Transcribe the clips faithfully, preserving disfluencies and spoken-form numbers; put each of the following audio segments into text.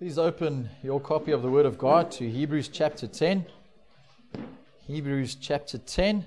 Please open your copy of the Word of God to Hebrews chapter ten. Hebrews chapter ten.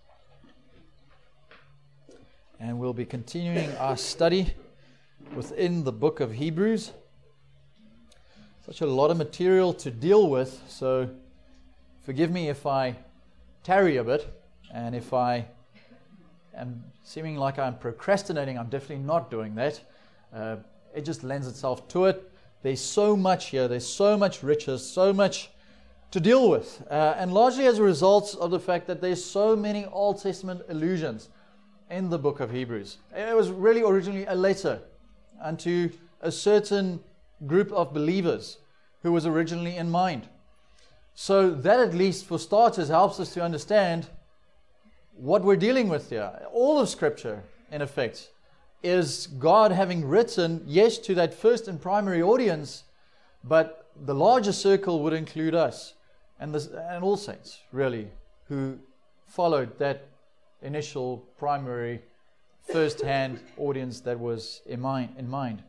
And we'll be continuing our study within the book of Hebrews. Such a lot of material to deal with, so forgive me if I tarry a bit, and if I am seeming like I'm procrastinating. I'm definitely not doing that. Uh, it just lends itself to it. There's so much here, there's so much riches, so much to deal with. Uh, and largely as a result of the fact that there's so many Old Testament allusions in the book of Hebrews. It was really originally a letter unto a certain group of believers who was originally in mind. So that, at least for starters, helps us to understand what we're dealing with here. All of Scripture, in effect, is God having written, yes, to that first and primary audience, but the larger circle would include us and, this, and all saints, really, who followed that initial primary first-hand audience that was in mind, in mind.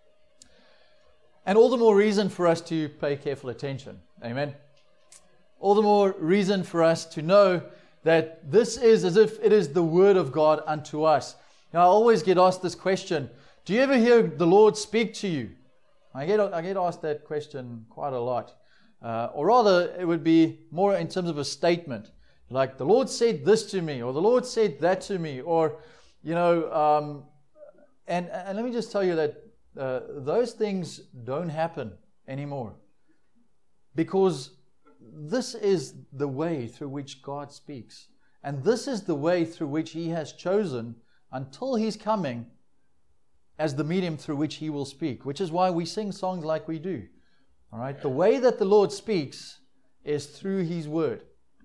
And all the more reason for us to pay careful attention. Amen. All the more reason for us to know that this is as if it is the Word of God unto us. Now, I always get asked this question: do you ever hear the Lord speak to you? I get I get asked that question quite a lot. Uh, or rather, it would be more in terms of a statement. Like, the Lord said this to me, or the Lord said that to me, or, you know, um, and, and let me just tell you that uh, those things don't happen anymore. Because this is the way through which God speaks. And this is the way through which He has chosen until He's coming as the medium through which He will speak, which is why we sing songs like we do. All right, the way that the Lord speaks is through His Word.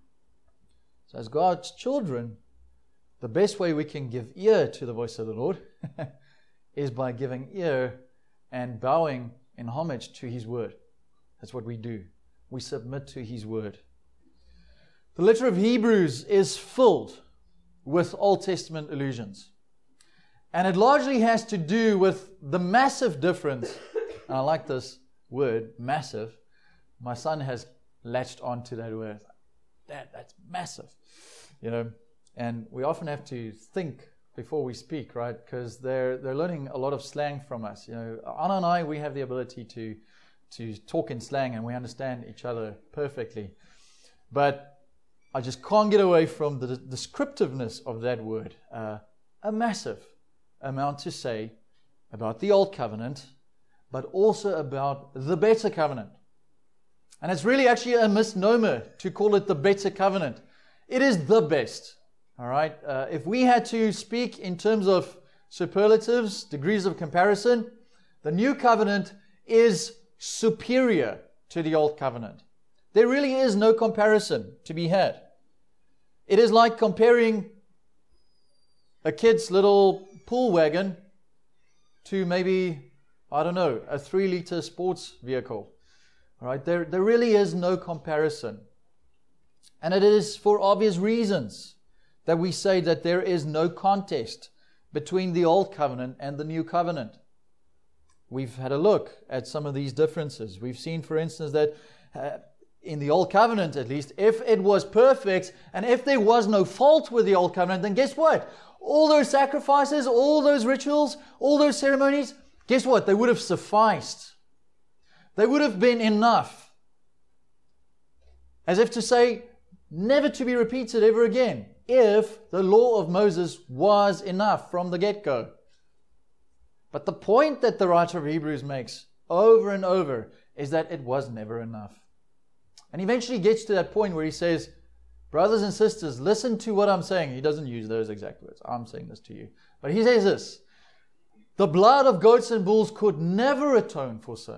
So as God's children, the best way we can give ear to the voice of the Lord is by giving ear and bowing in homage to His Word. That's what we do. We submit to His Word. The letter of Hebrews is filled with Old Testament allusions. And it largely has to do with the massive difference. And I like this word, massive. My son has latched onto that word. Dad, that's massive. You know, and we often have to think before we speak, right? Because they're they're learning a lot of slang from us. You know, Anna and I, we have the ability to to talk in slang, and we understand each other perfectly. But I just can't get away from the descriptiveness of that word. Uh, a massive amount to say about the Old Covenant, but also about the Better Covenant. And it's really actually a misnomer to call it the Better Covenant. It is the best. All right. Uh, if we had to speak in terms of superlatives, degrees of comparison, the New Covenant is superior to the Old Covenant. There really is no comparison to be had. It is like comparing a kid's little pool wagon to maybe, I don't know, a three-liter sports vehicle. All right, there, there really is no comparison. And it is for obvious reasons that we say that there is no contest between the Old Covenant and the New Covenant. We've had a look at some of these differences. We've seen, for instance, that uh, in the Old Covenant, at least, if it was perfect and if there was no fault with the Old Covenant, then guess what? All those sacrifices, all those rituals, all those ceremonies, guess what? They would have sufficed. They would have been enough. As if to say, never to be repeated ever again, if the law of Moses was enough from the get-go. But the point that the writer of Hebrews makes over and over is that it was never enough. And eventually gets to that point where he says, brothers and sisters, listen to what I'm saying. He doesn't use those exact words. I'm saying this to you. But he says this: the blood of goats and bulls could never atone for sin.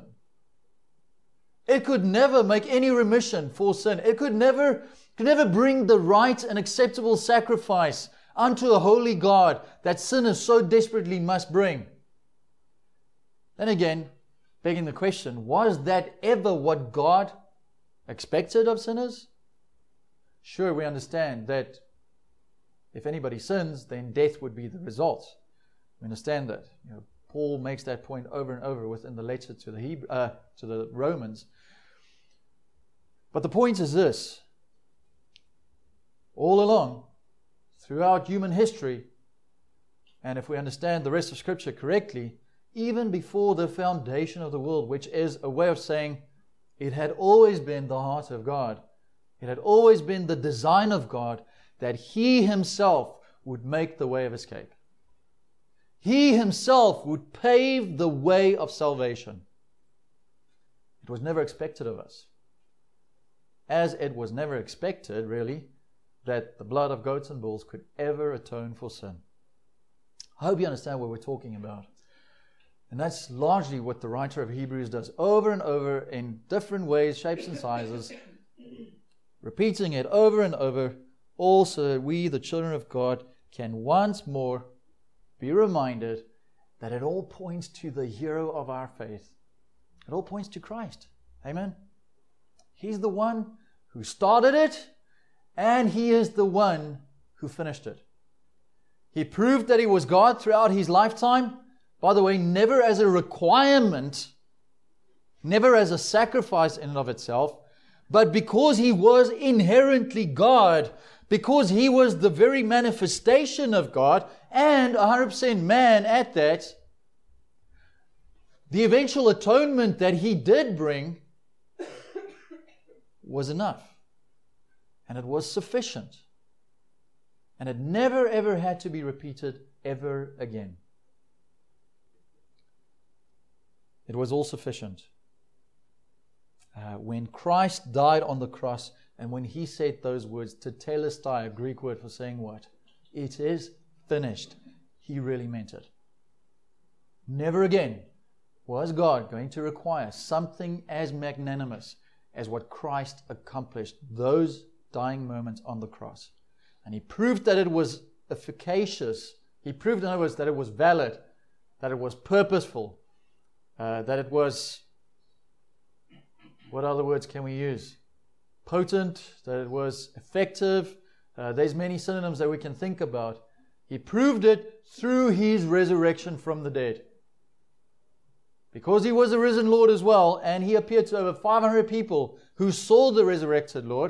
It could never make any remission for sin. It could never, could never bring the right and acceptable sacrifice unto a holy God that sinners so desperately must bring. Then again, begging the question, was that ever what God expected of sinners? Sure, we understand that if anybody sins, then death would be the result. We understand that. You know, Paul makes that point over and over within the letter to the Hebrew, uh, to the Romans. But the point is this: all along, throughout human history, and if we understand the rest of Scripture correctly, even before the foundation of the world, which is a way of saying it had always been the heart of God, it had always been the design of God that He Himself would make the way of escape. He Himself would pave the way of salvation. It was never expected of us. As it was never expected, really, that the blood of goats and bulls could ever atone for sin. I hope you understand what we're talking about. And that's largely what the writer of Hebrews does over and over in different ways, shapes and sizes, repeating it over and over, all so that we, the children of God, can once more be reminded that it all points to the hero of our faith. It all points to Christ. Amen? He's the one who started it, and He is the one who finished it. He proved that He was God throughout His lifetime. By the way, never as a requirement, never as a sacrifice in and of itself, but because He was inherently God, because He was the very manifestation of God, and one hundred percent man at that, the eventual atonement that He did bring was enough. And it was sufficient. And it never ever had to be repeated ever again. It was all sufficient. Uh, when Christ died on the cross, and when He said those words, tetelestai, a Greek word for saying what? It is finished. He really meant it. Never again was God going to require something as magnanimous as what Christ accomplished those dying moments on the cross. And He proved that it was efficacious. He proved, in other words, that it was valid, that it was purposeful, uh, that it was, what other words can we use? Potent, that it was effective. Uh, there's many synonyms that we can think about. He proved it through His resurrection from the dead. Because He was a risen Lord as well, and He appeared to over five hundred people who saw the resurrected Lord,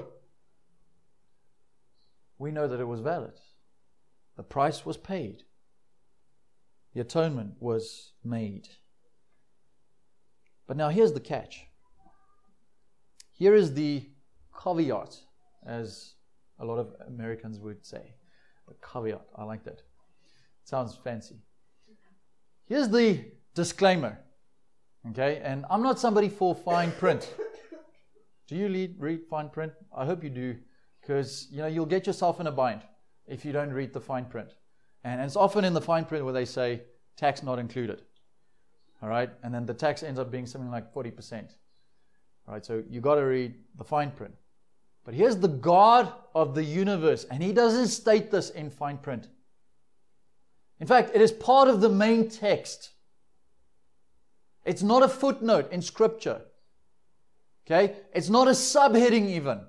we know that it was valid. The price was paid. The atonement was made. But now here's the catch. Here is the caveat, as a lot of Americans would say. The caveat, I like that. It sounds fancy. Here's the disclaimer. Okay, and I'm not somebody for fine print. Do you read, read fine print? I hope you do, because you know you'll get yourself in a bind if you don't read the fine print. And it's often in the fine print where they say tax not included. All right, and then the tax ends up being something like forty percent. All right, so you got to read the fine print. But here's the God of the universe, and He doesn't state this in fine print. In fact, it is part of the main text. It's not a footnote in Scripture. Okay? It's not a subheading even.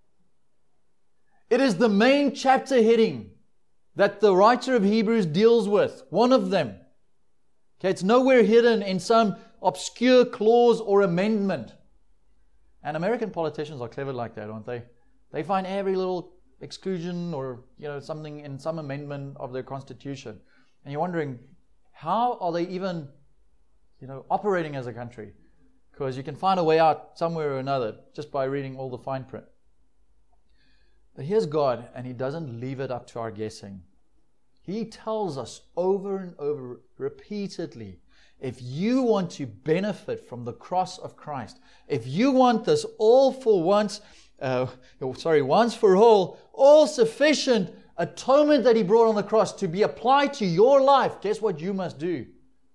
It is the main chapter heading that the writer of Hebrews deals with. One of them. Okay? It's nowhere hidden in some obscure clause or amendment. And American politicians are clever like that, aren't they? They find every little exclusion or, you know, something in some amendment of their constitution. And you're wondering, how are they even, you know, operating as a country? Because you can find a way out somewhere or another just by reading all the fine print. But here's God, and He doesn't leave it up to our guessing. He tells us over and over, repeatedly, if you want to benefit from the cross of Christ, if you want this all for once, uh, sorry, once for all, all sufficient atonement that He brought on the cross to be applied to your life, guess what you must do?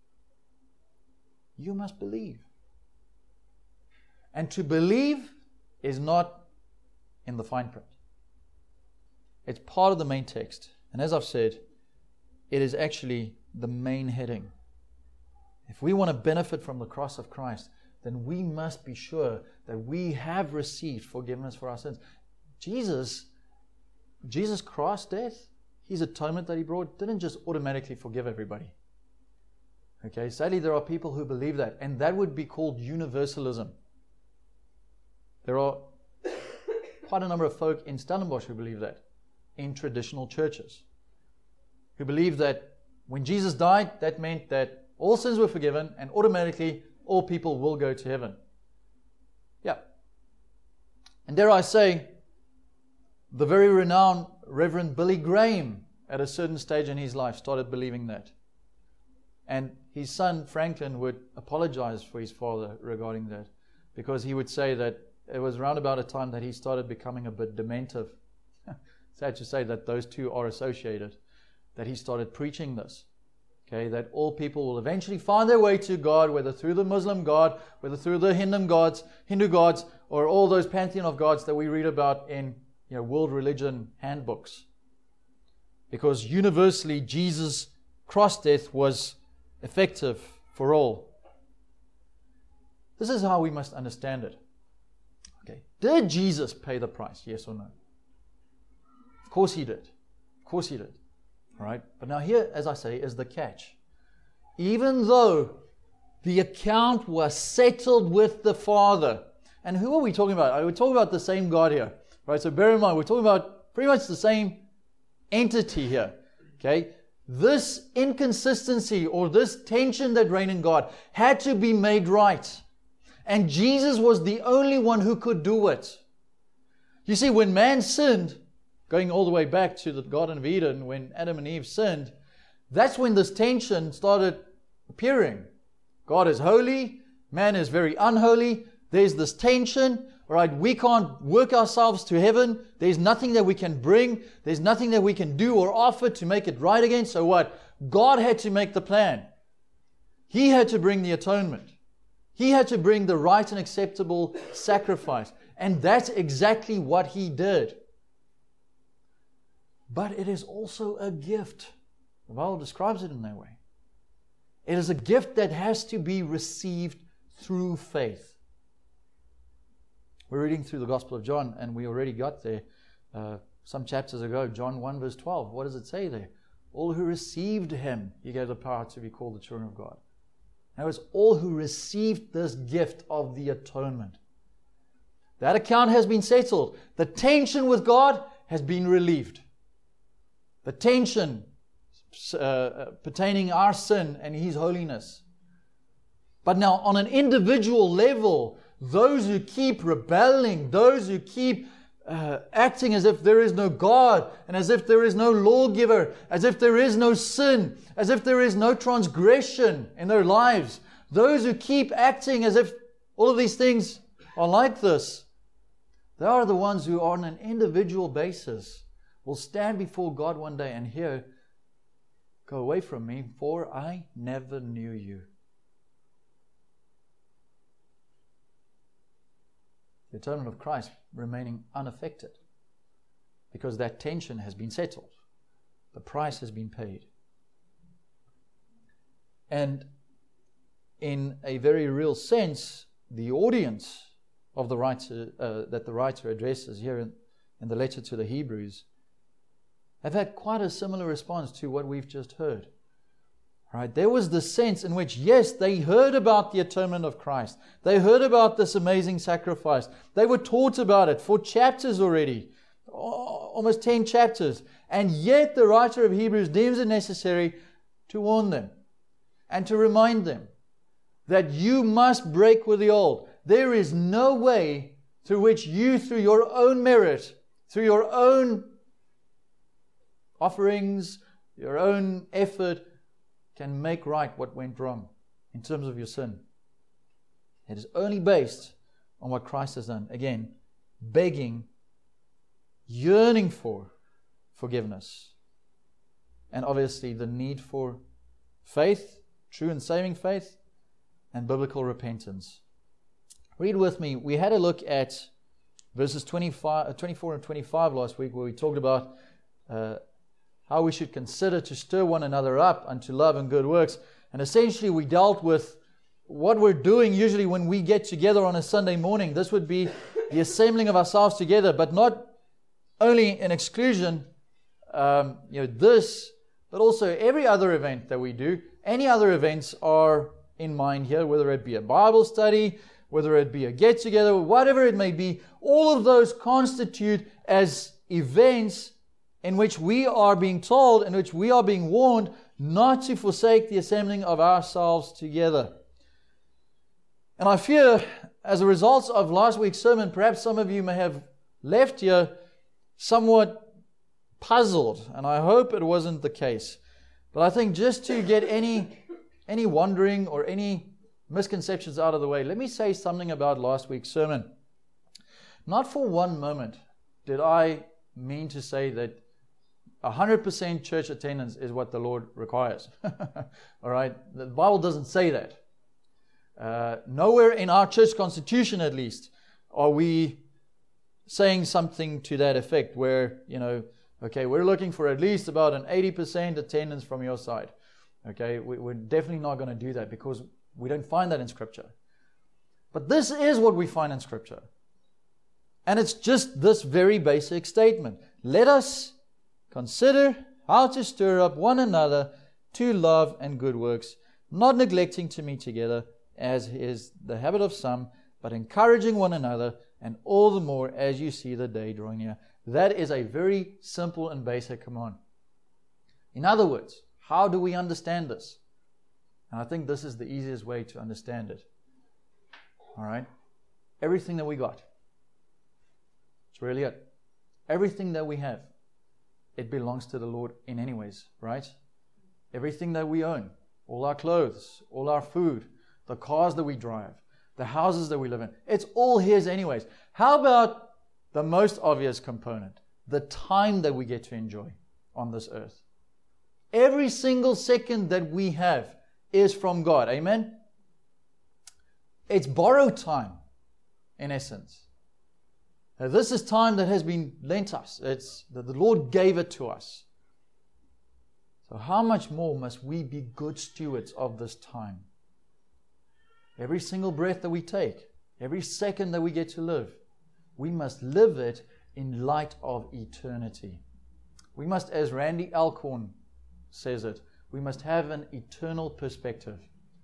You must believe. And to believe is not in the fine print. It's part of the main text. And as I've said, it is actually the main heading. If we want to benefit from the cross of Christ, then we must be sure that we have received forgiveness for our sins. Jesus, Jesus' cross death, His atonement that He brought, didn't just automatically forgive everybody. Okay, sadly there are people who believe that, and that would be called universalism. There are quite a number of folk in Stellenbosch who believe that, in traditional churches, who believe that when Jesus died, that meant that all sins were forgiven and automatically all people will go to heaven. Yeah. And dare I say, the very renowned Reverend Billy Graham, at a certain stage in his life, started believing that. And his son Franklin would apologize for his father regarding that, because he would say that it was around about a time that he started becoming a bit dementive. Sad to say that those two are associated, that he started preaching this. Okay, that all people will eventually find their way to God, whether through the Muslim God, whether through the Hindu gods, Hindu gods, or all those pantheon of gods that we read about in, you know, world religion handbooks. Because universally, Jesus' cross death was effective for all. This is how we must understand it. Okay, did Jesus pay the price? Yes or no? Of course he did. Of course he did. All right. But now here, as I say, is the catch. Even though the account was settled with the Father, and who are we talking about? We're talking about the same God here, right? So bear in mind, we're talking about pretty much the same entity here. Okay. This inconsistency or this tension that reigned in God had to be made right. And Jesus was the only one who could do it. You see, when man sinned, going all the way back to the Garden of Eden, when Adam and Eve sinned, that's when this tension started appearing. God is holy, man is very unholy, there's this tension, all right, we can't work ourselves to heaven, there's nothing that we can bring, there's nothing that we can do or offer to make it right again, so what? God had to make the plan. He had to bring the atonement. He had to bring the right and acceptable sacrifice, and that's exactly what He did. But it is also a gift. The Bible describes it in that way. It is a gift that has to be received through faith. We're reading through the Gospel of John, and we already got there uh, some chapters ago. John one verse twelve. What does it say there? All who received Him, He gave the power to be called the children of God. Now it's all who received this gift of the atonement. That account has been settled. The tension with God has been relieved. The tension uh, pertaining our sin and His holiness. But now on an individual level, those who keep rebelling, those who keep uh, acting as if there is no God, and as if there is no lawgiver, as if there is no sin, as if there is no transgression in their lives, those who keep acting as if all of these things are like this, they are the ones who on an individual basis will stand before God one day and hear, "Go away from me, for I never knew you." The atonement of Christ remaining unaffected, because that tension has been settled. The price has been paid. And in a very real sense, the audience of the writer, uh, that the writer addresses here in, in the letter to the Hebrews have had quite a similar response to what we've just heard. Right? There was the sense in which, yes, they heard about the atonement of Christ. They heard about this amazing sacrifice. They were taught about it for chapters already, almost ten chapters. And yet the writer of Hebrews deems it necessary to warn them and to remind them that you must break with the old. There is no way through which you, through your own merit, through your own offerings, your own effort, can make right what went wrong in terms of your sin. It is only based on what Christ has done. Again, begging, yearning for forgiveness. And obviously the need for faith, true and saving faith, and biblical repentance. Read with me. We had a look at verses twenty-five, twenty-four and twenty-five last week, where we talked about uh, how we should consider to stir one another up unto love and good works. And essentially we dealt with what we're doing usually when we get together on a Sunday morning. This would be the assembling of ourselves together, but not only in exclusion, um, you know, this, but also every other event that we do, any other events are in mind here, whether it be a Bible study, whether it be a get-together, whatever it may be, all of those constitute as events in which we are being told, in which we are being warned not to forsake the assembling of ourselves together. And I fear, as a result of last week's sermon, perhaps some of you may have left here somewhat puzzled, and I hope it wasn't the case. But I think just to get any any wondering or any misconceptions out of the way, let me say something about last week's sermon. Not for one moment did I mean to say that one hundred percent church attendance is what the Lord requires. All right? The Bible doesn't say that. Uh, nowhere in our church constitution, at least, are we saying something to that effect where, you know, okay, we're looking for at least about an eighty percent attendance from your side. Okay, we, we're definitely not going to do that because we don't find that in Scripture. But this is what we find in Scripture. And it's just this very basic statement. Let us consider how to stir up one another to love and good works, not neglecting to meet together, as is the habit of some, but encouraging one another, and all the more as you see the day drawing near. That is a very simple and basic command. In other words, how do we understand this? And I think this is the easiest way to understand it. All right? Everything that we got. It's really it. Everything that we have, it belongs to the Lord in any ways, right? Everything that we own, all our clothes, all our food, the cars that we drive, the houses that we live in, it's all His anyways. How about the most obvious component, the time that we get to enjoy on this earth? Every single second that we have is from God. Amen? It's borrowed time, in essence. Now, this is time that has been lent us. It's that the Lord gave it to us. So how much more must we be good stewards of this time? Every single breath that we take, every second that we get to live, we must live it in light of eternity. We must, as Randy Alcorn says it, we must have an eternal perspective.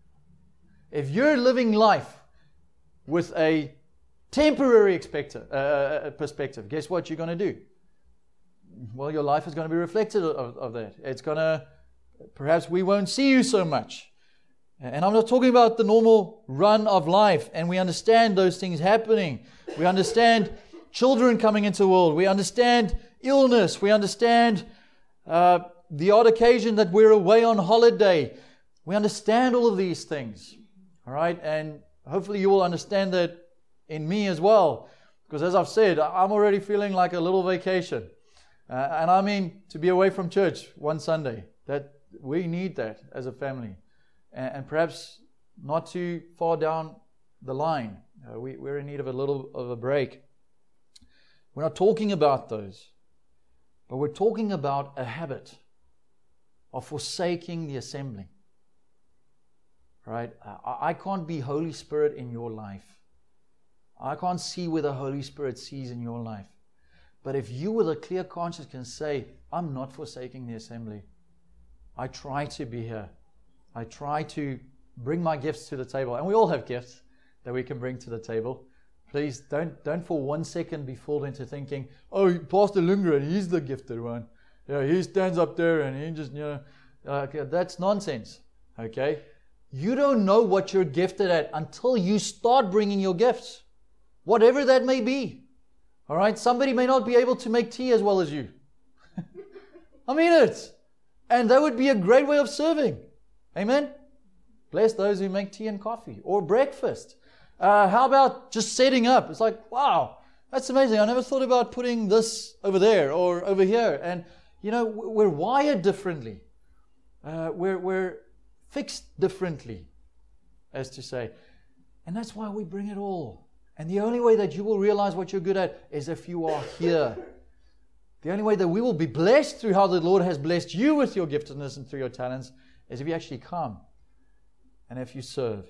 If you're living life with a temporary expecta- uh, perspective, guess what you're going to do? Well, your life is going to be reflected of, of that. It's going to, perhaps we won't see you so much. And I'm not talking about the normal run of life, and we understand those things happening. We understand children coming into the world. We understand illness. We understand uh, the odd occasion that we're away on holiday. We understand all of these things. All right? And hopefully you will understand that in me as well. Because as I've said, I'm already feeling like a little vacation. Uh, and I mean to be away from church one Sunday. That we need that as a family. And perhaps not too far down the line. Uh, we, we're in need of a little of a break. We're not talking about those. But we're talking about a habit of forsaking the assembly. Right? I, I can't be Holy Spirit in your life. I can't see where the Holy Spirit sees in your life. But if you with a clear conscience can say, I'm not forsaking the assembly. I try to be here. I try to bring my gifts to the table. And we all have gifts that we can bring to the table. Please don't don't for one second be fooled into thinking, oh, Pastor Lundgren, he's the gifted one. You know, he stands up there and he just, you know, uh, okay, that's nonsense. Okay? You don't know what you're gifted at until you start bringing your gifts. Whatever that may be. All right? Somebody may not be able to make tea as well as you. I mean it. And that would be a great way of serving. Amen? Bless those who make tea and coffee or breakfast. Uh, how about just setting up? It's like, wow, that's amazing. I never thought about putting this over there or over here. And, you know, we're wired differently. Uh, we're, we're fixed differently, as to say. And that's why we bring it all. And the only way that you will realize what you're good at is if you are here. The only way that we will be blessed through how the Lord has blessed you with your giftedness and through your talents is if you actually come and if you serve.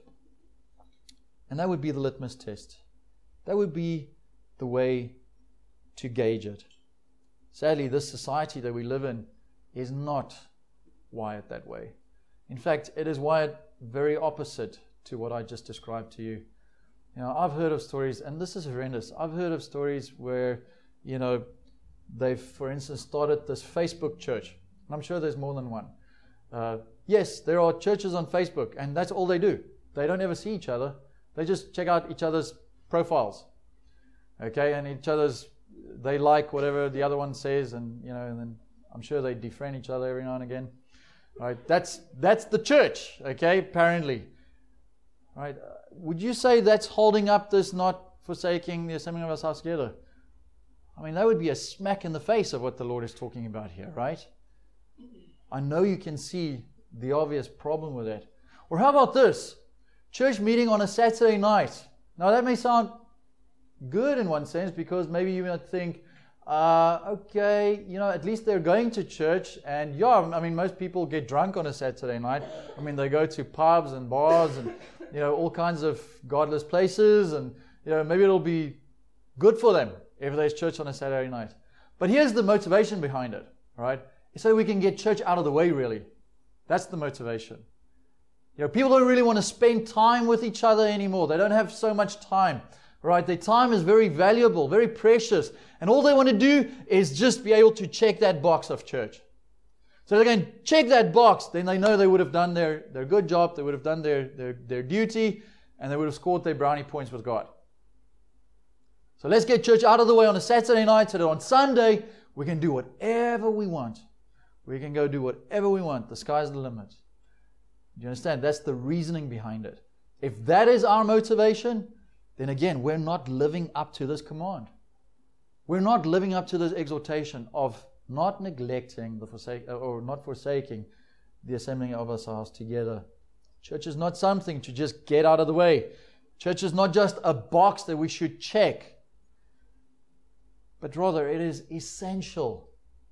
And that would be the litmus test. That would be the way to gauge it. Sadly, this society that we live in is not wired that way. In fact, it is wired very opposite to what I just described to you. You know, I've heard of stories, and this is horrendous. I've heard of stories where, you know, they've, for instance, started this Facebook church. And I'm sure there's more than one. Uh, yes, there are churches on Facebook, and that's all they do. They don't ever see each other. They just check out each other's profiles. Okay, and each other's, they like whatever the other one says, and, you know, and then I'm sure they defriend each other every now and again. Right? That's that's the church, okay, apparently. Right? Uh, would you say that's holding up this not forsaking the assembling of ourselves together? I mean, that would be a smack in the face of what the Lord is talking about here, right? I know you can see the obvious problem with that. Or how about this? Church meeting on a Saturday night. Now that may sound good in one sense, because maybe you might think, uh, okay, you know, at least they're going to church. And yeah, I mean, most people get drunk on a Saturday night. I mean, they go to pubs and bars and, you know, all kinds of godless places. And, you know, maybe it'll be good for them if there's church on a Saturday night. But here's the motivation behind it, right? So we can get church out of the way, really. That's the motivation. You know, people don't really want to spend time with each other anymore. They don't have so much time, right? Their time is very valuable, very precious. And all they want to do is just be able to check that box of church. So they can check that box, then they know they would have done their, their good job, they would have done their, their, their duty, and they would have scored their brownie points with God. So let's get church out of the way on a Saturday night so that on Sunday we can do whatever we want. We can go do whatever we want. The sky's the limit. Do you understand? That's the reasoning behind it. If that is our motivation, then again, we're not living up to this command. We're not living up to this exhortation of not neglecting the forsake, or not forsaking the assembling of ourselves together. Church is not something to just get out of the way. Church is not just a box that we should check, but rather it is essential.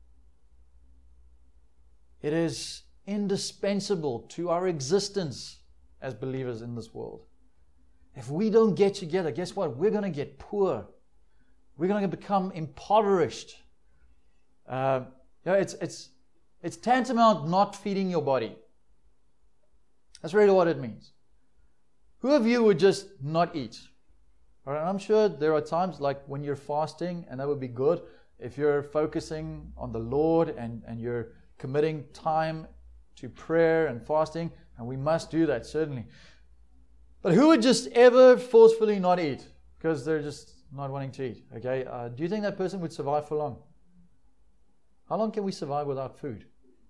It is indispensable to our existence as believers in this world. If we don't get together, guess what? We're going to get poor. We're going to become impoverished. Uh, you know, it's it's it's tantamount not feeding your body. That's really what it means. Who of you would just not eat? All right, I'm sure there are times like when you're fasting, and that would be good if you're focusing on the Lord and, and you're committing time to prayer and fasting, and we must do that, certainly. But who would just ever forcefully not eat because they're just not wanting to eat? Okay, uh, do you think that person would survive for long? How long can we survive without food?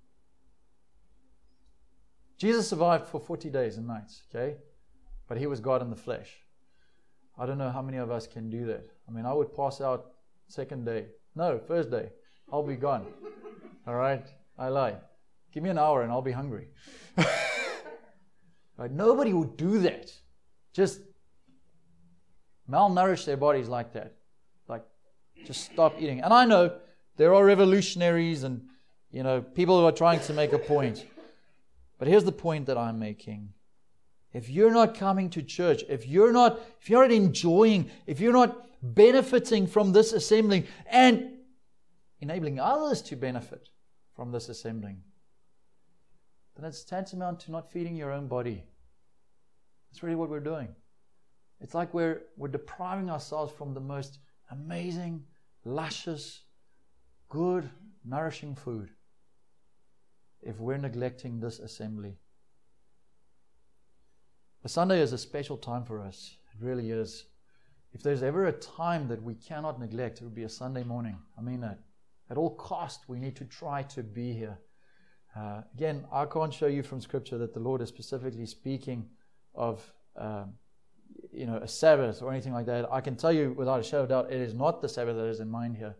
Jesus survived for forty days and nights, okay? But he was God in the flesh. I don't know how many of us can do that. I mean, I would pass out second day. No, first day. I'll be gone. All right? I lie. Give me an hour and I'll be hungry. Right? Nobody would do that. Just malnourish their bodies like that. Like, just stop eating. And I know there are revolutionaries and, you know, people who are trying to make a point. But here's the point that I'm making. If you're not coming to church, if you're not, if you're not enjoying, if you're not benefiting from this assembling and enabling others to benefit from this assembling, then it's tantamount to not feeding your own body. That's really what we're doing. It's like we're we're depriving ourselves from the most amazing, luscious, good, nourishing food if we're neglecting this assembly. The Sunday is a special time for us. It really is. If there's ever a time that we cannot neglect, it would be a Sunday morning. I mean that. At all cost, we need to try to be here. Uh, again, I can't show you from Scripture that the Lord is specifically speaking of, um, you know, a Sabbath or anything like that. I can tell you without a shadow of doubt, it is not the Sabbath that is in mind here.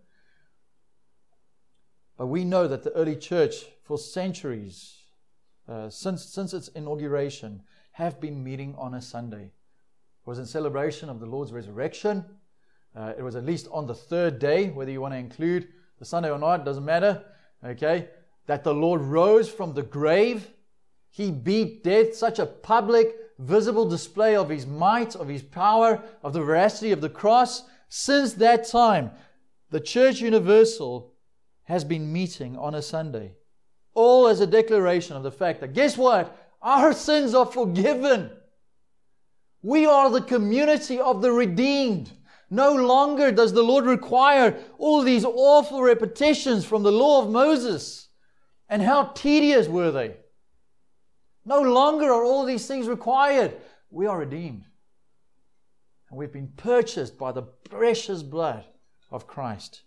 But we know that the early church, for centuries, uh, since since its inauguration, have been meeting on a Sunday. It was in celebration of the Lord's resurrection. Uh, it was at least on the third day, whether you want to include the Sunday or not, doesn't matter. Okay, that the Lord rose from the grave. He beat death, such a public, visible display of His might, of His power, of the veracity of the cross. Since that time, the Church Universal has been meeting on a Sunday. All as a declaration of the fact that, guess what? Our sins are forgiven. We are the community of the redeemed. No longer does the Lord require all these awful repetitions from the law of Moses. And how tedious were they? No longer are all these things required. We are redeemed. And we've been purchased by the precious blood of Christ.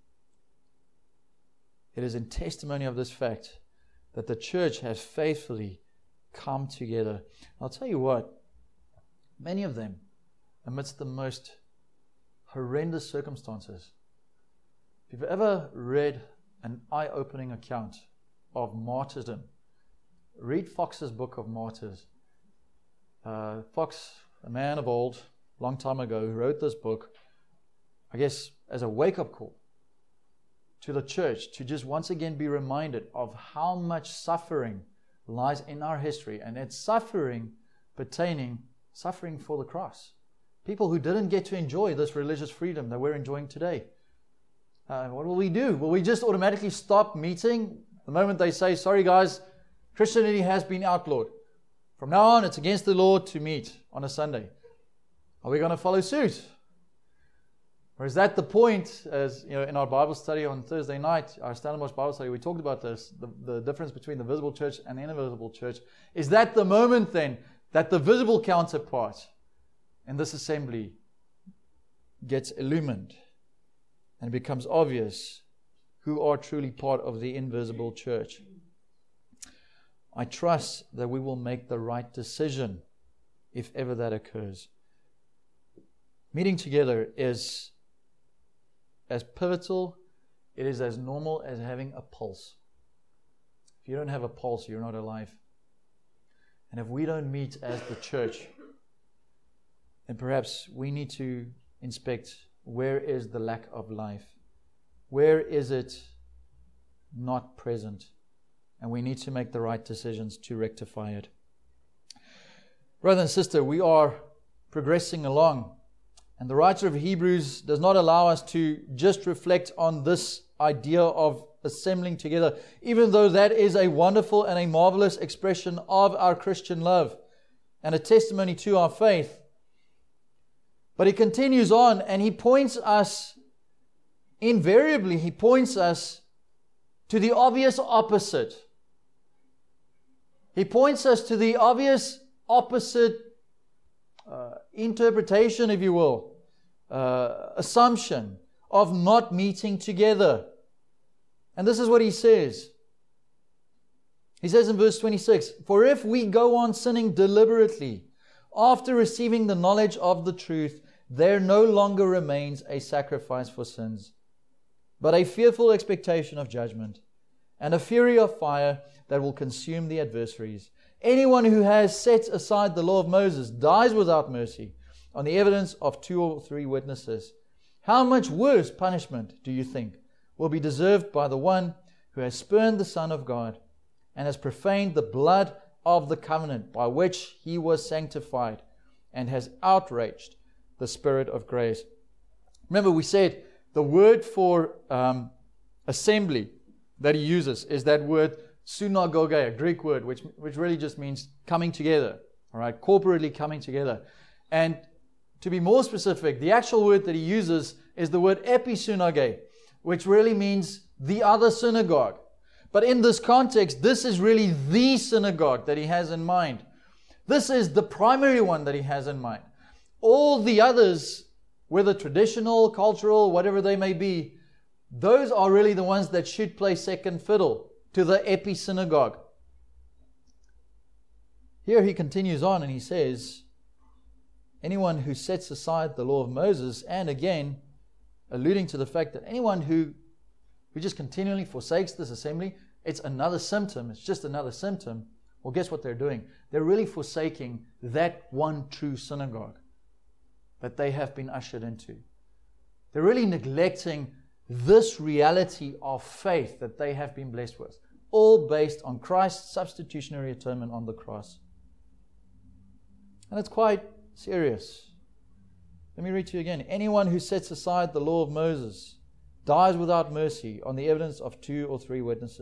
It is in testimony of this fact that the church has faithfully come together. I'll tell you what, many of them, amidst the most horrendous circumstances, if you've ever read an eye-opening account of martyrdom, read Fox's Book of Martyrs. Uh, Fox, a man of old, long time ago, who wrote this book, I guess as a wake-up call to the church, to just once again be reminded of how much suffering lies in our history, and it's suffering pertaining, suffering for the cross. People who didn't get to enjoy this religious freedom that we're enjoying today. Uh, what will we do? Will we just automatically stop meeting the moment they say, sorry guys, Christianity has been outlawed. From now on, it's against the law to meet on a Sunday. Are we going to follow suit? Or is that the point, as you know, in our Bible study on Thursday night, our Stellenbosch Bible study, we talked about this, the, the difference between the visible church and the invisible church. Is that the moment then that the visible counterpart in this assembly gets illumined and it becomes obvious who are truly part of the invisible church? I trust that we will make the right decision if ever that occurs. Meeting together is as pivotal, it is as normal as having a pulse. If you don't have a pulse, you're not alive. And if we don't meet as the church, then perhaps we need to inspect, where is the lack of life? Where is it not present? And we need to make the right decisions to rectify it. Brother and sister, we are progressing along. And the writer of Hebrews does not allow us to just reflect on this idea of assembling together, even though that is a wonderful and a marvelous expression of our Christian love and a testimony to our faith. But he continues on and he points us, invariably he points us to the obvious opposite. He points us to the obvious opposite uh, interpretation, if you will, uh, assumption of not meeting together. And this is what he says. He says in verse twenty-six, "For if we go on sinning deliberately, after receiving the knowledge of the truth, there no longer remains a sacrifice for sins, but a fearful expectation of judgment, and a fury of fire that will consume the adversaries. Anyone who has set aside the law of Moses dies without mercy on the evidence of two or three witnesses. How much worse punishment, do you think, will be deserved by the one who has spurned the Son of God and has profaned the blood of the covenant by which he was sanctified and has outraged the Spirit of grace?" Remember, we said the word for um, assembly that he uses is that word synagoge, a Greek word, which which really just means coming together, all right, corporately coming together. And to be more specific, the actual word that he uses is the word episynagoge, which really means the other synagogue. But in this context, this is really the synagogue that he has in mind. This is the primary one that he has in mind. All the others, whether traditional, cultural, whatever they may be, those are really the ones that should play second fiddle to the epi-synagogue. Here he continues on and he says, anyone who sets aside the law of Moses, and again, alluding to the fact that anyone who, who just continually forsakes this assembly, it's another symptom, it's just another symptom. Well, guess what they're doing? They're really forsaking that one true synagogue that they have been ushered into. They're really neglecting this reality of faith that they have been blessed with, all based on Christ's substitutionary atonement on the cross. And it's quite serious. Let me read to you again. Anyone who sets aside the law of Moses dies without mercy on the evidence of two or three witnesses.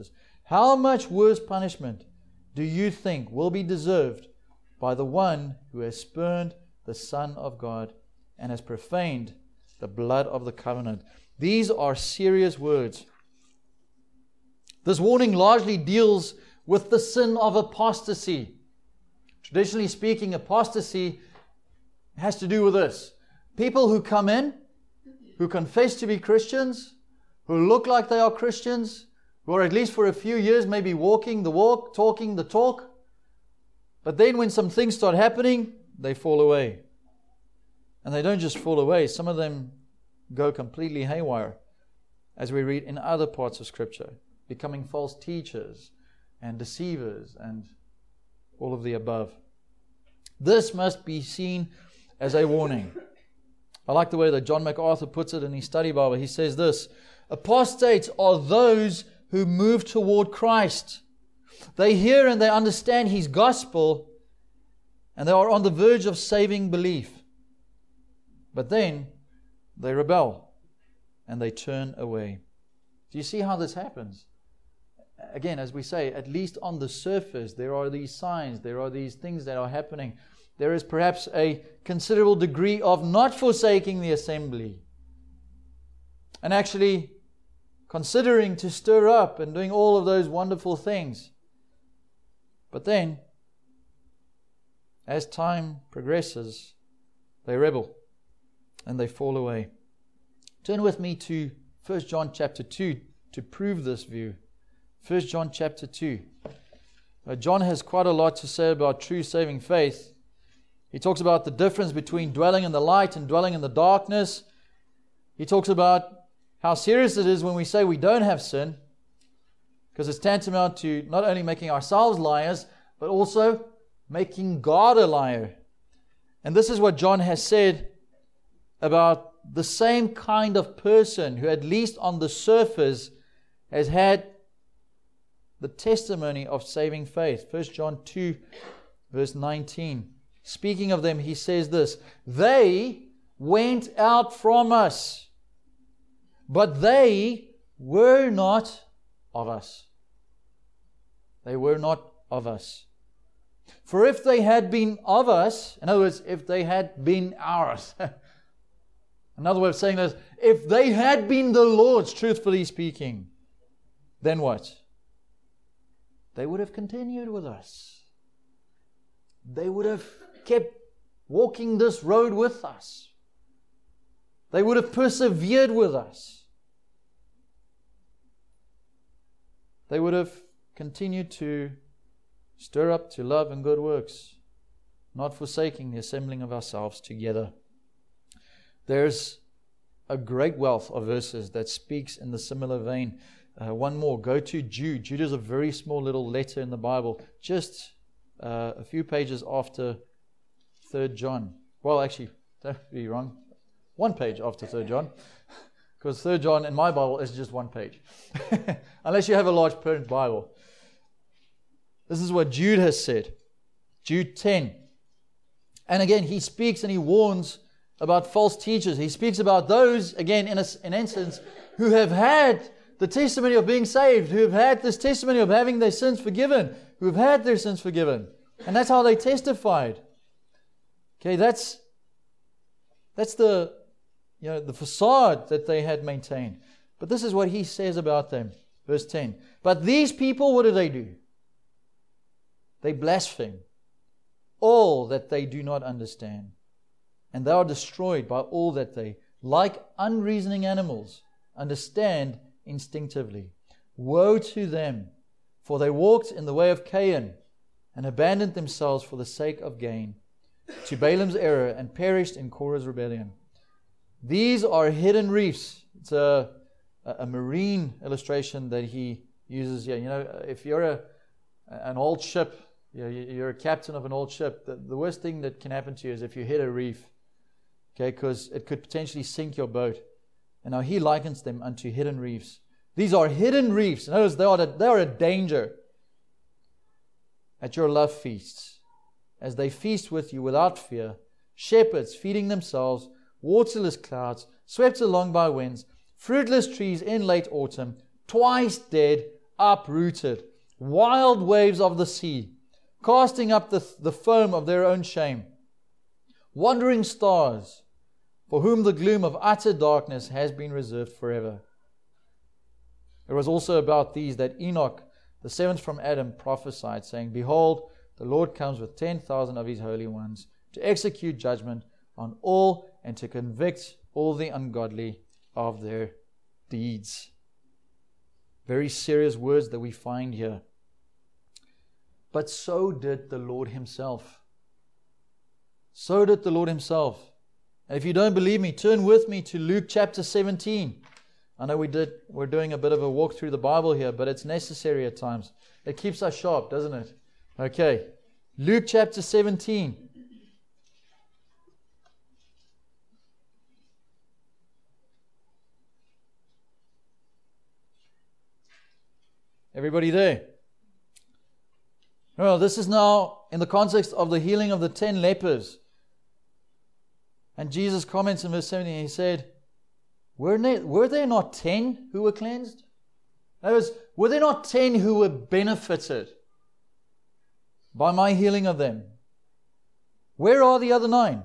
how much worse punishment do you think will be deserved by the one who has spurned the Son of God and has profaned the blood of the covenant? These are serious words. This warning largely deals with the sin of apostasy. Traditionally speaking, apostasy has to do with this. People who come in, who confess to be Christians, who look like they are Christians, who are at least for a few years maybe walking the walk, talking the talk, but then when some things start happening, they fall away. And they don't just fall away, some of them go completely haywire, as we read in other parts of Scripture, becoming false teachers and deceivers and all of the above. This must be seen as a warning. I like the way that John MacArthur puts it in his study Bible. He says this: apostates are those who move toward Christ. They hear and they understand His gospel, and they are on the verge of saving belief. But then they rebel and they turn away. Do you see how this happens? Again, as we say, at least on the surface, there are these signs, there are these things that are happening. There is perhaps a considerable degree of not forsaking the assembly, and actually considering to stir up and doing all of those wonderful things. But then, as time progresses, they rebel and they fall away. Turn with me to First John chapter two to prove this view. First John chapter two. Uh, John has quite a lot to say about true saving faith. He talks about the difference between dwelling in the light and dwelling in the darkness. He talks about how serious it is when we say we don't have sin, because it's tantamount to not only making ourselves liars, but also making God a liar. And this is what John has said about the same kind of person who, at least on the surface, has had the testimony of saving faith. First John two, verse nineteen. Speaking of them, he says this: they went out from us, but they were not of us. They were not of us. For if they had been of us, in other words, if they had been ours, another way of saying this, if they had been the Lord's, truthfully speaking, then what? They would have continued with us. They would have kept walking this road with us. They would have persevered with us. They would have continued to stir up to love and good works, not forsaking the assembling of ourselves together. There's a great wealth of verses that speaks in the similar vein. Uh, one more, go to Jude. Jude is a very small little letter in the Bible, just uh, a few pages after Third John. Well, actually, don't be wrong, one page after Third John, because Third John in my Bible is just one page, unless you have a large print Bible. This is what Jude has said. Jude ten. And again, he speaks and he warns about false teachers. He speaks about those, again, in, a, in essence, who have had the testimony of being saved, who have had this testimony of having their sins forgiven, who have had their sins forgiven. And that's how they testified. Okay, that's that's the you know the facade that they had maintained. But this is what he says about them. Verse ten. But these people, what do they do? They blaspheme all that they do not understand. And they are destroyed by all that they, like unreasoning animals, understand instinctively. Woe to them, for they walked in the way of Cain and abandoned themselves for the sake of gain to Balaam's error and perished in Korah's rebellion. These are hidden reefs. It's a, a marine illustration that he uses here. You know, if you're a, an old ship, you know, you're a captain of an old ship, the, the worst thing that can happen to you is if you hit a reef, okay, because it could potentially sink your boat. And now he likens them unto hidden reefs. These are hidden reefs. In other words, they are, they are a danger at your love feasts, as they feast with you without fear, shepherds feeding themselves, waterless clouds, swept along by winds, fruitless trees in late autumn, twice dead, uprooted, wild waves of the sea, casting up the, the foam of their own shame, wandering stars, for whom the gloom of utter darkness has been reserved forever. It was also about these that Enoch, the seventh from Adam, prophesied, saying, Behold, the Lord comes with ten thousand of his holy ones, to execute judgment on all and to convict all the ungodly of their deeds. Very serious words that we find here. But so did the Lord himself. So did the Lord himself. And if you don't believe me, turn with me to Luke chapter seventeen. I know we did, we're doing a bit of a walk through the Bible here, but it's necessary at times. It keeps us sharp, doesn't it? Okay. Luke chapter seventeen. Everybody there? Well, this is now in the context of the healing of the ten lepers. And Jesus comments in verse seventeen, he said, Were there, were there not ten who were cleansed? That was, were there not ten who were benefited by my healing of them? Where are the other nine?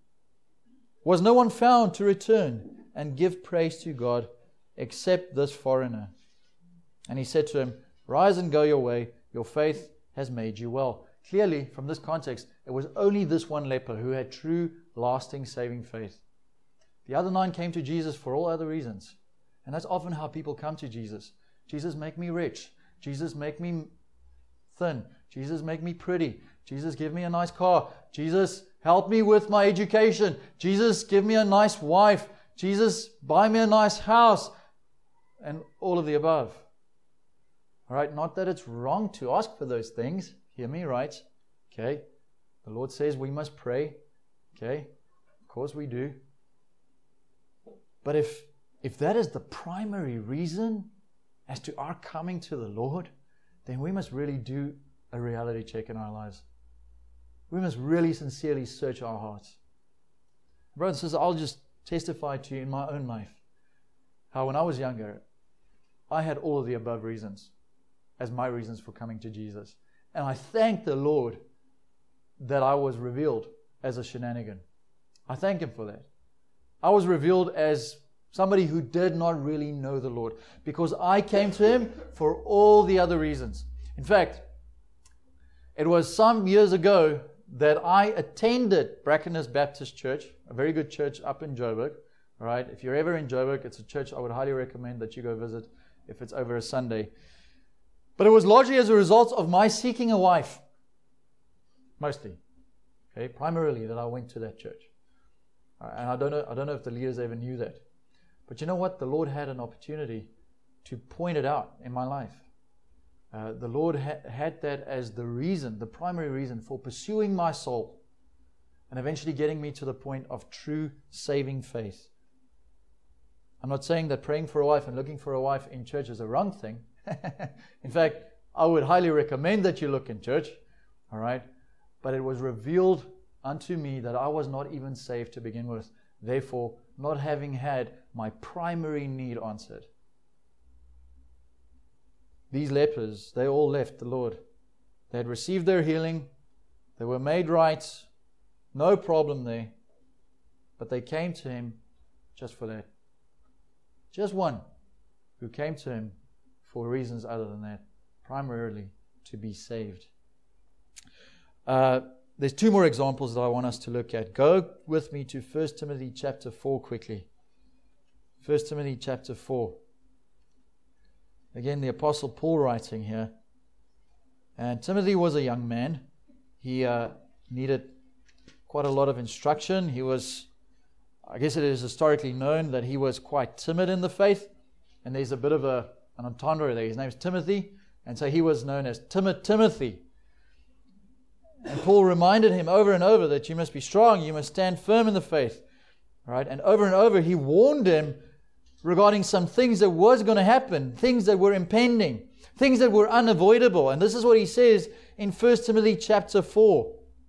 Was no one found to return and give praise to God except this foreigner? And he said to him, Rise and go your way, your faith has made you well. Clearly, from this context, it was only this one leper who had true, lasting, saving faith. The other nine came to Jesus for all other reasons. And that's often how people come to Jesus. Jesus, make me rich. Jesus, make me thin. Jesus, make me pretty. Jesus, give me a nice car. Jesus, help me with my education. Jesus, give me a nice wife. Jesus, buy me a nice house. And all of the above. All right, not that it's wrong to ask for those things. Hear me right. Okay. The Lord says we must pray. Okay. Of course we do. But if if that is the primary reason as to our coming to the Lord, then we must really do a reality check in our lives. We must really sincerely search our hearts. Brothers and sisters, I'll just testify to you in my own life how when I was younger, I had all of the above reasons as my reasons for coming to Jesus. And I thank the Lord that I was revealed as a shenanigan. I thank Him for that. I was revealed as somebody who did not really know the Lord because I came to Him for all the other reasons. In fact, it was some years ago that I attended Brackenhurst Baptist Church, a very good church up in Joburg. All right, if you're ever in Joburg, it's a church I would highly recommend that you go visit if it's over a Sunday. But it was largely as a result of my seeking a wife. Mostly. Okay, primarily that I went to that church. And I don't know, I don't know if the leaders ever knew that. But you know what? The Lord had an opportunity to point it out in my life. Uh, the Lord ha- had that as the reason, the primary reason for pursuing my soul and eventually getting me to the point of true saving faith. I'm not saying that praying for a wife and looking for a wife in church is a wrong thing. In fact, I would highly recommend that you look in church. All right? But it was revealed unto me that I was not even saved to begin with. Therefore, not having had my primary need answered. These lepers, they all left the Lord. They had received their healing. They were made right. No problem there. But they came to Him just for that. Just one who came to Him for reasons other than that. Primarily to be saved. Uh, there's two more examples that I want us to look at. Go with me to First Timothy chapter four quickly. First Timothy chapter four. Again, the Apostle Paul writing here. And Timothy was a young man. He uh, needed quite a lot of instruction. He was, I guess it is historically known that he was quite timid in the faith. And there's a bit of a, an entendre there. His name is Timothy. And so he was known as Timid Timothy. And Paul reminded him over and over that you must be strong, you must stand firm in the faith. Right? And over and over he warned him regarding some things that was going to happen, things that were impending, things that were unavoidable. And this is what he says in First Timothy chapter four.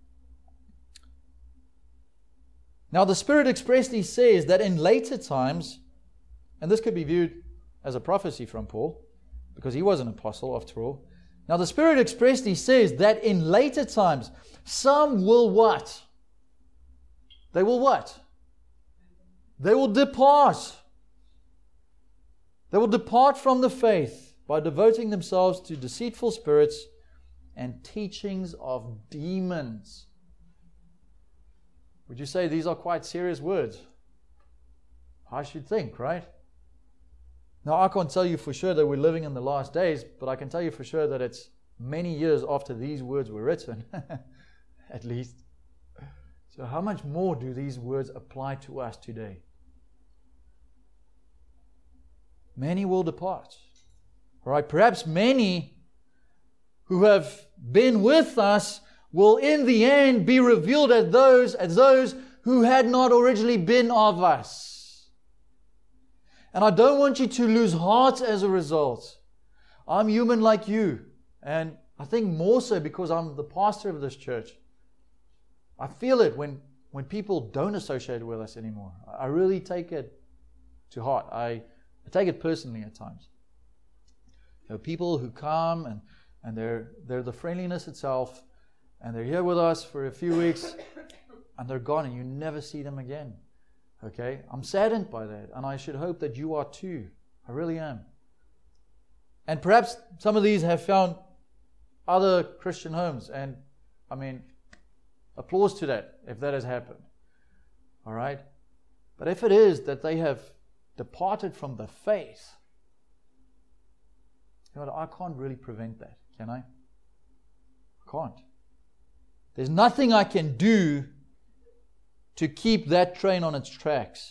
Now the Spirit expressly says that in later times, and this could be viewed as a prophecy from Paul, because he was an apostle after all. Now the Spirit expressly says that in later times, some will what? They will what? They will depart. They will depart from the faith by devoting themselves to deceitful spirits and teachings of demons. Would you say these are quite serious words? I should think, right? Now, I can't tell you for sure that we're living in the last days, but I can tell you for sure that it's many years after these words were written, at least. So how much more do these words apply to us today? Many will depart. All right, perhaps many who have been with us will in the end be revealed as those, as those who had not originally been of us. And I don't want you to lose heart as a result. I'm human like you. And I think more so because I'm the pastor of this church. I feel it when, when people don't associate with us anymore. I really take it to heart. I, I take it personally at times. There are people who come and, and they're, they're the friendliness itself. And they're here with us for a few weeks. And they're gone and you never see them again. Okay, I'm saddened by that, and I should hope that you are too. I really am. And perhaps some of these have found other Christian homes, and I mean, applause to that if that has happened. All right, but if it is that they have departed from the faith, you know what, I can't really prevent that, can I? I can't. There's nothing I can do to keep that train on its tracks.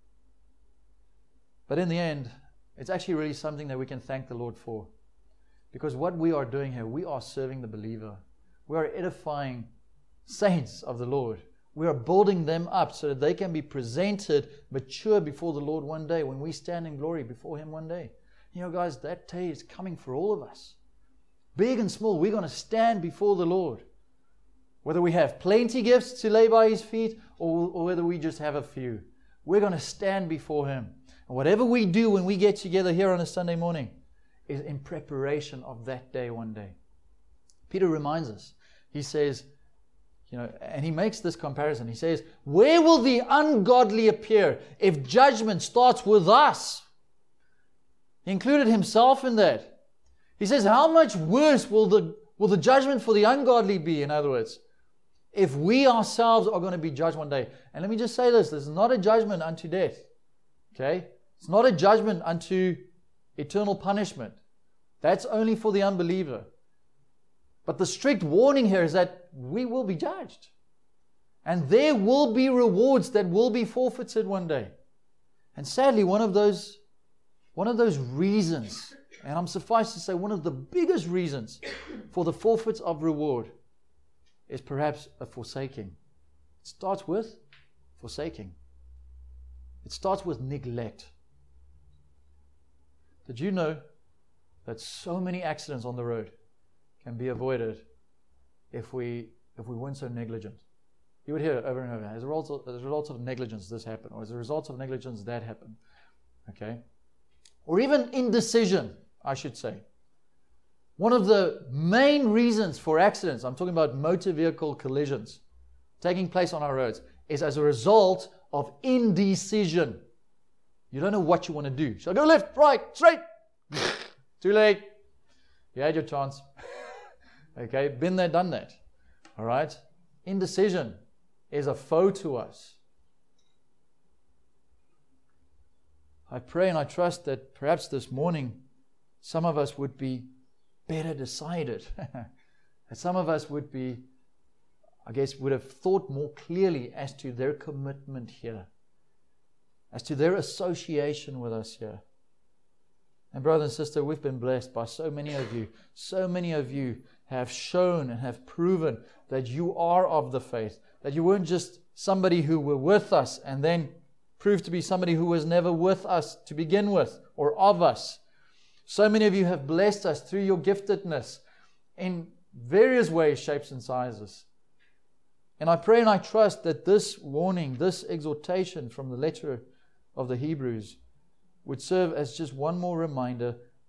But in the end, it's actually really something that we can thank the Lord for. Because what we are doing here, we are serving the believer. We are edifying saints of the Lord. We are building them up so that they can be presented mature before the Lord one day, when we stand in glory before Him one day. You know, guys, that day is coming for all of us. Big and small, we're going to stand before the Lord. Whether we have plenty gifts to lay by His feet or, or whether we just have a few, we're going to stand before Him. And whatever we do when we get together here on a Sunday morning is in preparation of that day one day. Peter reminds us. He says, you know, and he makes this comparison. He says, where will the ungodly appear if judgment starts with us? He included himself in that. He says, how much worse will the, will the judgment for the ungodly be, in other words, if we ourselves are going to be judged one day? And let me just say this, this is not a judgment unto death. Okay? It's not a judgment unto eternal punishment. That's only for the unbeliever. But the strict warning here is that we will be judged. And there will be rewards that will be forfeited one day. And sadly, one of those, one of those reasons, and I'm suffice to say, one of the biggest reasons for the forfeits of reward is perhaps a forsaking. It starts with forsaking. It starts with neglect. Did you know that so many accidents on the road can be avoided if we if we weren't so negligent? You would hear it over and over. As a result of, as a result of negligence, this happened, or as a result of negligence, that happened. Okay? Or even indecision, I should say. One of the main reasons for accidents, I'm talking about motor vehicle collisions taking place on our roads, is as a result of indecision. You don't know what you want to do. Shall I go left, right, straight? Too late. You had your chance. Okay, been there, done that. All right? Indecision is a foe to us. I pray and I trust that perhaps this morning some of us would be better decided. That some of us would be, I guess, would have thought more clearly as to their commitment here, as to their association with us here. And brother and sister, we've been blessed by so many of you. So many of you have shown and have proven that you are of the faith, that you weren't just somebody who were with us and then proved to be somebody who was never with us to begin with or of us. So many of you have blessed us through your giftedness in various ways, shapes and sizes. And I pray and I trust that this warning, this exhortation from the letter of the Hebrews would serve as just one more reminder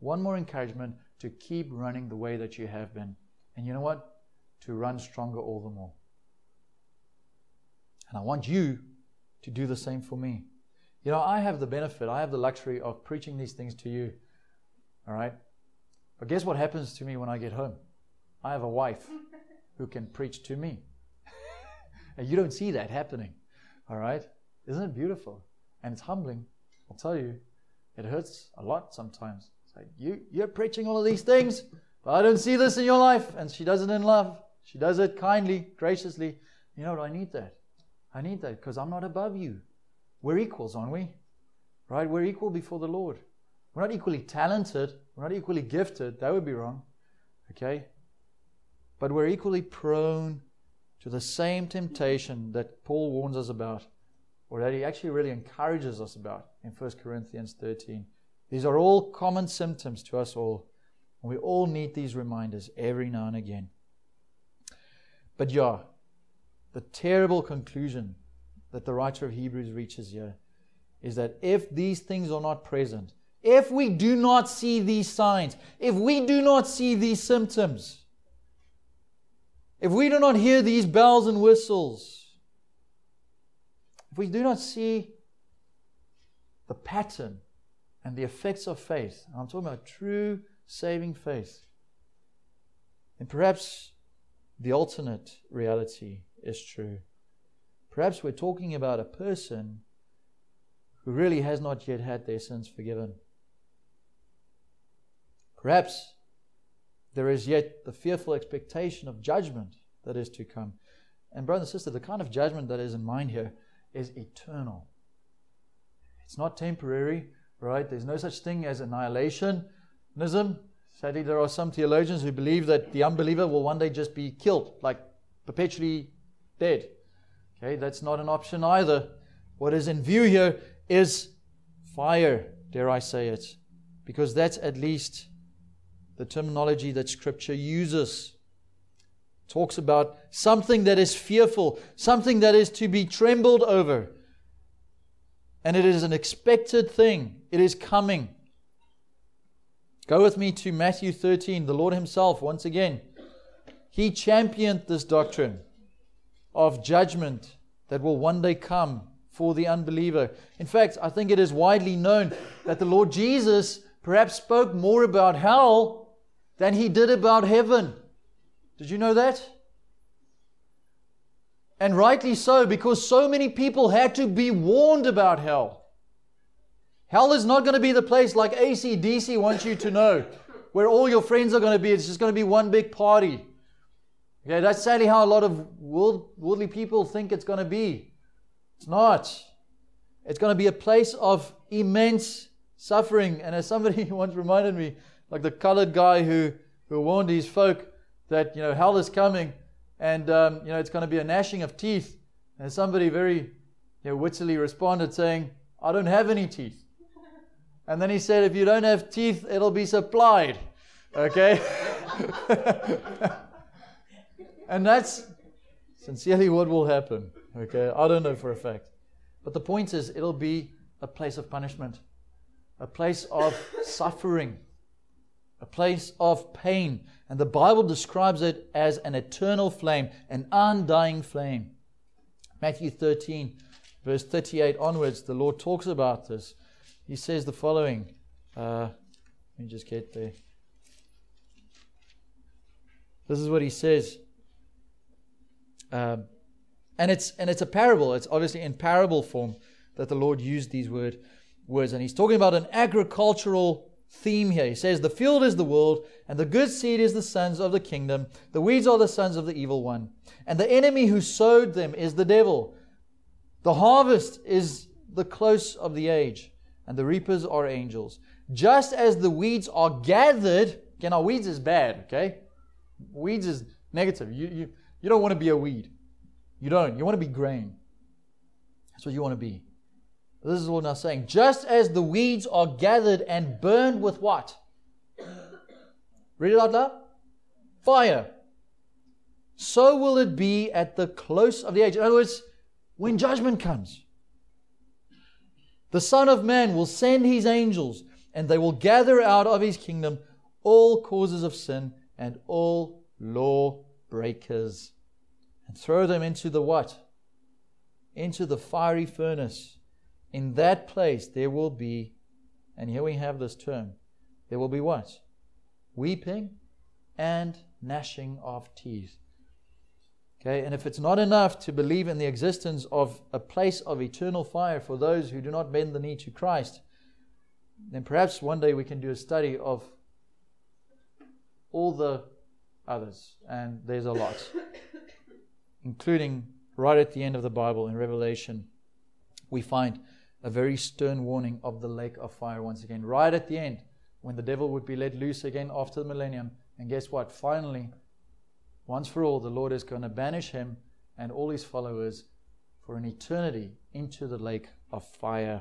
one more encouragement to keep running the way that you have been. And you know what? To run stronger all the more. And I want you to do the same for me. You know, I have the benefit, I have the luxury of preaching these things to you. All right? But guess what happens to me when I get home? I have a wife who can preach to me. And you don't see that happening. All right? Isn't it beautiful? And it's humbling. I'll tell you, it hurts a lot sometimes. It's like, you, you're preaching all of these things, but I don't see this in your life. And she does it in love. She does it kindly, graciously. You know what? I need that. I need that because I'm not above you. We're equals, aren't we? Right? We're equal before the Lord. We're not equally talented. We're not equally gifted. That would be wrong. Okay? But we're equally prone to the same temptation that Paul warns us about, or that he actually really encourages us about in First Corinthians thirteen. These are all common symptoms to us all. And we all need these reminders every now and again. But yeah, the terrible conclusion that the writer of Hebrews reaches here is that if these things are not present, if we do not see these signs, if we do not see these symptoms, if we do not hear these bells and whistles, if we do not see the pattern and the effects of faith, and I'm talking about true saving faith, then perhaps the alternate reality is true. Perhaps we're talking about a person who really has not yet had their sins forgiven. Perhaps there is yet the fearful expectation of judgment that is to come. And brother and sister, the kind of judgment that is in mind here is eternal. It's not temporary, right? There's no such thing as annihilationism. Sadly, there are some theologians who believe that the unbeliever will one day just be killed, like perpetually dead. Okay, that's not an option either. What is in view here is fire, dare I say it, because that's at least the terminology that Scripture uses. Talks about something that is fearful, something that is to be trembled over. And it is an expected thing. It is coming. Go with me to Matthew thirteen. The Lord Himself, once again, He championed this doctrine of judgment that will one day come for the unbeliever. In fact, I think it is widely known that the Lord Jesus perhaps spoke more about hell than He did about heaven. Did you know that? And rightly so, because so many people had to be warned about hell. Hell is not going to be the place like A C D C wants you to know, where all your friends are going to be. It's just going to be one big party. Okay, that's sadly how a lot of world, worldly people think it's going to be. It's not. It's going to be a place of immense suffering. And as somebody once reminded me, like the colored guy who, who warned his folk that, you know, hell is coming and, um, you know, it's going to be a gnashing of teeth. And somebody very, you know, wittily responded saying, I don't have any teeth. And then he said, if you don't have teeth, it'll be supplied. Okay? And that's sincerely what will happen. Okay? I don't know for a fact. But the point is, it'll be a place of punishment, a place of suffering, a place of pain. And the Bible describes it as an eternal flame, an undying flame. Matthew thirteen, verse thirty-eight onwards, the Lord talks about this. He says the following. Uh, let me just get there. This is what He says. Um, and it's and it's a parable. It's obviously in parable form that the Lord used these word, words. And He's talking about an agricultural theme here. He says, the field is the world, and the good seed is the sons of the kingdom. The weeds are the sons of the evil one. And the enemy who sowed them is the devil. The harvest is the close of the age, and the reapers are angels. Just as the weeds are gathered, okay, now weeds is bad, okay? Weeds is negative. You, you, you don't want to be a weed. You don't. You want to be grain. That's what you want to be. This is what I'm now saying. Just as the weeds are gathered and burned with what? Read it out loud. Fire. So will it be at the close of the age. In other words, when judgment comes, the Son of Man will send His angels, and they will gather out of His kingdom all causes of sin and all law breakers, and throw them into the what? Into the fiery furnace. In that place there will be, and here we have this term, there will be what? Weeping and gnashing of teeth. Okay, and if it's not enough to believe in the existence of a place of eternal fire for those who do not bend the knee to Christ, then perhaps one day we can do a study of all the others, and there's a lot, including right at the end of the Bible in Revelation, we find a very stern warning of the lake of fire once again, right at the end, when the devil would be let loose again after the millennium. And guess what? Finally, once for all, the Lord is going to banish him and all his followers for an eternity into the lake of fire.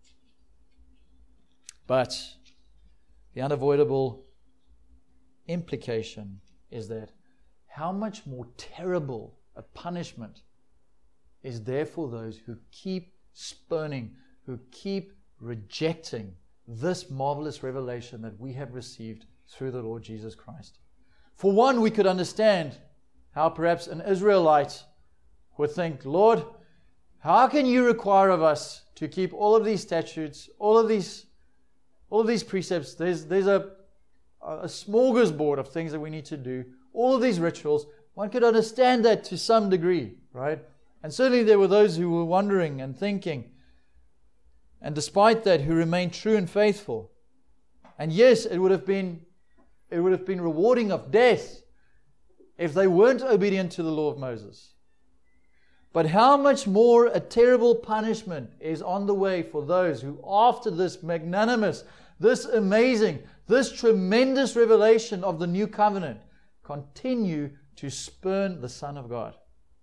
But the unavoidable implication is that how much more terrible a punishment is there for those who keep spurning, who keep rejecting this marvelous revelation that we have received through the Lord Jesus Christ. For one, we could understand how perhaps an Israelite would think, Lord, how can you require of us to keep all of these statutes, all of these, all of these precepts? There's, there's a, a smorgasbord of things that we need to do, all of these rituals. One could understand that to some degree, right? And certainly there were those who were wondering and thinking, and despite that, who remained true and faithful. And yes, it would have been it would have been rewarding of death if they weren't obedient to the law of Moses. But how much more a terrible punishment is on the way for those who, after this magnanimous, this amazing, this tremendous revelation of the new covenant, continue to spurn the Son of God.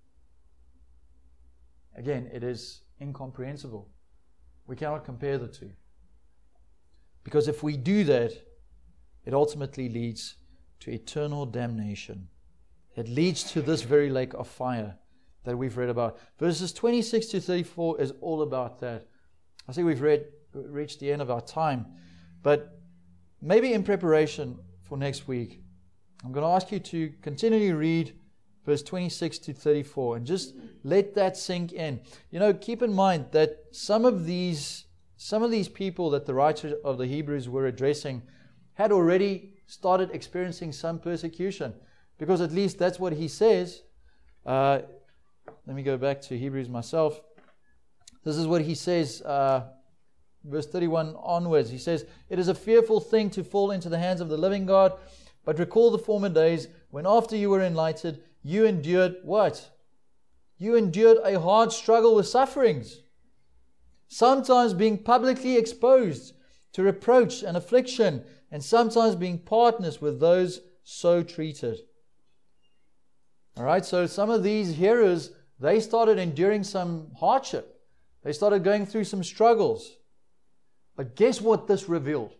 Again, it is incomprehensible. We cannot compare the two. Because if we do that, it ultimately leads to eternal damnation. It leads to this very lake of fire that we've read about. Verses twenty-six to thirty-four is all about that. I think we've read reached the end of our time. But maybe in preparation for next week, I'm going to ask you to continually read verse twenty-six to thirty-four and just let that sink in. You know, keep in mind that some of these some of these people that the writer of the Hebrews were addressing had already started experiencing some persecution, because at least that's what he says. Uh, let me go back to Hebrews myself. This is what he says, uh, verse thirty-one onwards. He says, "It is a fearful thing to fall into the hands of the living God, but recall the former days when after you were enlightened, you endured" what? You endured a hard struggle with sufferings, sometimes being publicly exposed to reproach and affliction, and sometimes being partners with those so treated. All right, so some of these hearers, they started enduring some hardship. They started going through some struggles. But guess what this revealed?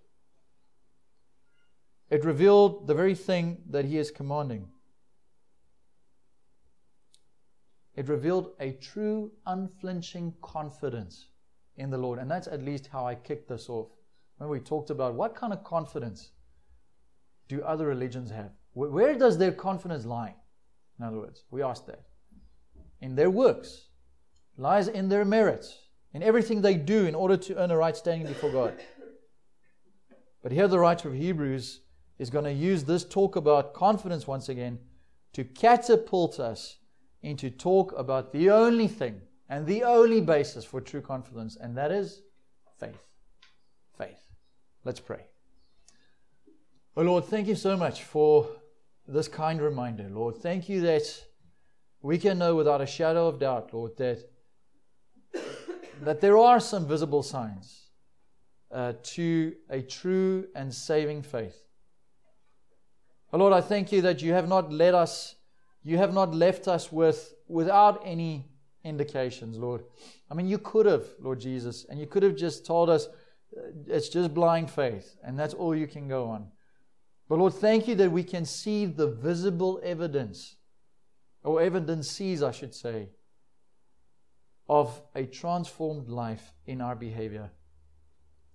It revealed the very thing that he is commanding. It revealed a true, unflinching confidence in the Lord. And that's at least how I kicked this off. When we talked about what kind of confidence do other religions have? Where does their confidence lie? In other words, we asked that. In their works. It lies in their merits. In everything they do in order to earn a right standing before God. But here the writer of Hebrews is going to use this talk about confidence once again to catapult us into talk about the only thing and the only basis for true confidence, and that is faith. Faith. Let's pray. Oh Lord, thank you so much for this kind reminder, Lord. Thank you that we can know without a shadow of doubt, Lord, that, that there are some visible signs uh, to a true and saving faith. Oh Lord, I thank you that you have not let us You have not left us with without any indications, Lord. I mean, you could have, Lord Jesus, and you could have just told us it's just blind faith, and that's all you can go on. But Lord, thank you that we can see the visible evidence, or evidences, I should say, of a transformed life in our behavior.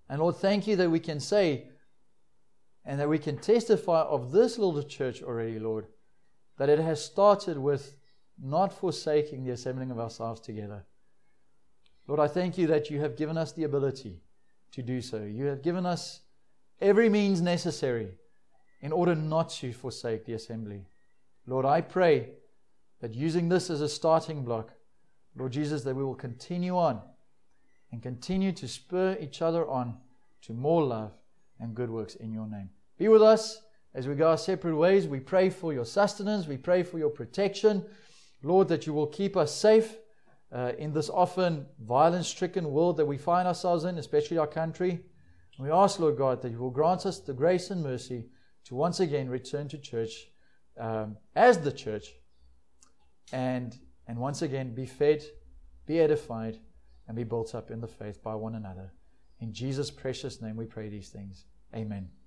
And Lord, thank you that we can say and that we can testify of this little church already, Lord, that it has started with not forsaking the assembling of ourselves together. Lord, I thank you that you have given us the ability to do so. You have given us every means necessary in order not to forsake the assembly. Lord, I pray that using this as a starting block, Lord Jesus, that we will continue on and continue to spur each other on to more love and good works in your name. Be with us as we go our separate ways. We pray for your sustenance. We pray for your protection. Lord, that you will keep us safe uh, in this often violence-stricken world that we find ourselves in, especially our country. And we ask, Lord God, that you will grant us the grace and mercy to once again return to church um, as the church and, and once again be fed, be edified, and be built up in the faith by one another. In Jesus' precious name we pray these things. Amen.